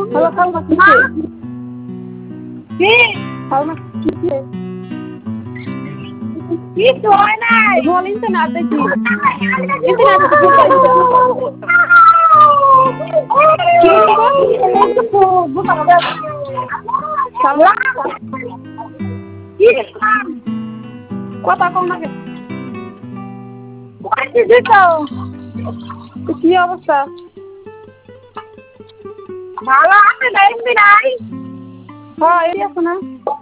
hello Salma কি সালমা কিছু হয় নাই বল ইন্টারনেট দেখি ইন্টারনেট তো ফুল পাইছে সালমা কি কথা কম না কি অবস্থা ভালো আছে নাই হ্যাঁ এই আছে না